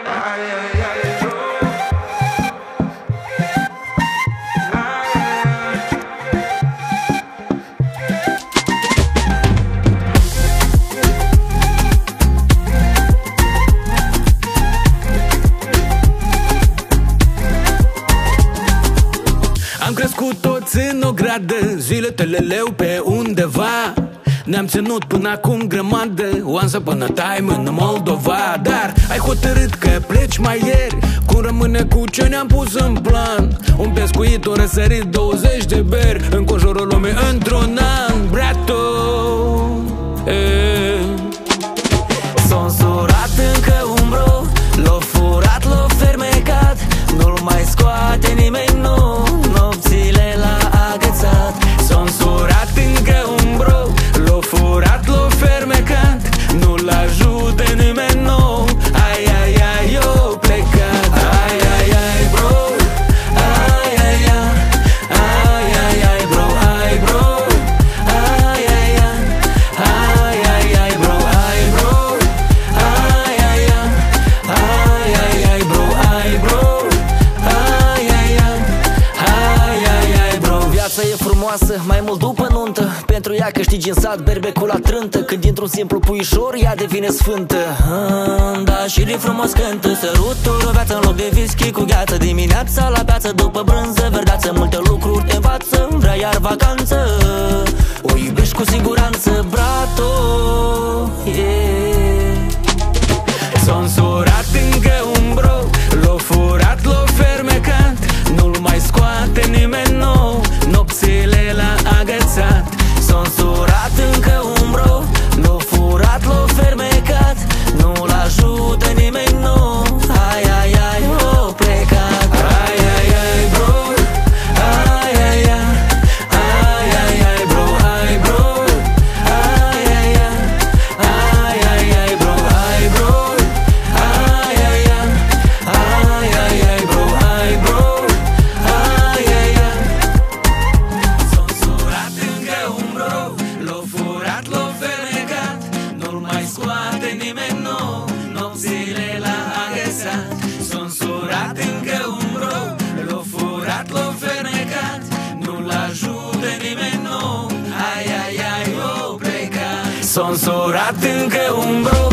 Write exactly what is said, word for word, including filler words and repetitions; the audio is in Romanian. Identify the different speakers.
Speaker 1: Am crescut toți în o gradă, zile teleleu pe undeva. Ne-am ținut până acum grămadă, once upon a time în Moldova. Dar ai hotărât că pleci mai ieri, cum rămâne cu ce ne-am pus în plan? Un pescuit, un răsărit, douăzeci de beri, înconjurul lumii într-un an, brato. S-a însurat încă un bro, l-a furat, l-a fermecat, nu-l mai scoate nimeni, nu. Nopțile l-a agățat. S-a însurat încă un bro, l-a furat, l-a fermecat, nu-l ajută nimeni, nu. Ai, ai, ai, eu plecat. Ai, ai, ai, bro. Ai, ai, ai. Ai, ai, ai, bro. Ai, bro. Ai, ai, ai. Ai, ai, ai, bro. Ai, bro. Ai, ai, ai. Ai, ai, ai, bro. Ai, bro. Ai, ai, ai. Ai, ai, ai, bro. Viața e frumoasă, mai mult după nuntă. Pentru ea câștigi în sat berbecul la trântă, când dintr-un simplu puișor ea devine sfântă. ah, Da, și din frumos cântă săruturi, o viață în loc de whisky cu gheață. Dimineața la piață după brânză verdeață, multe lucruri te învață, vrea iar vacanță. O iubești cu siguranță, brato, yeah. S-a însurat încă un bro, l-a furat, l-a fermecat, nu-l mai scoate nimeni, nou. Nopțile l-a agățat. S-a însurat încă un bro, l-a furat, l-a fermecat, nu-l ajută nimeni, nu. Ai, ai, ai, o plecat. Ai, ai, ai, bro. Ai, ai, ai. Ai, ai, ai, bro. Ai, bro. Ai, ai, ai. Ai, ai, ai, bro. Ai, bro. Ai, ai, ai. Ai, ai, ai, bro. Ai, bro. Ai, ai, ai. S-a însurat încă un bro, l-a furat, l-a fermecat, nu-l mai scoate nimeni, nu. Nopțile l-a agățat. S-a însurat încă un bro, l-a furat, l-a fermecat, nu-l ajută nimeni, nu. Ai, ai, ai, o plecat. S-a însurat încă un bro,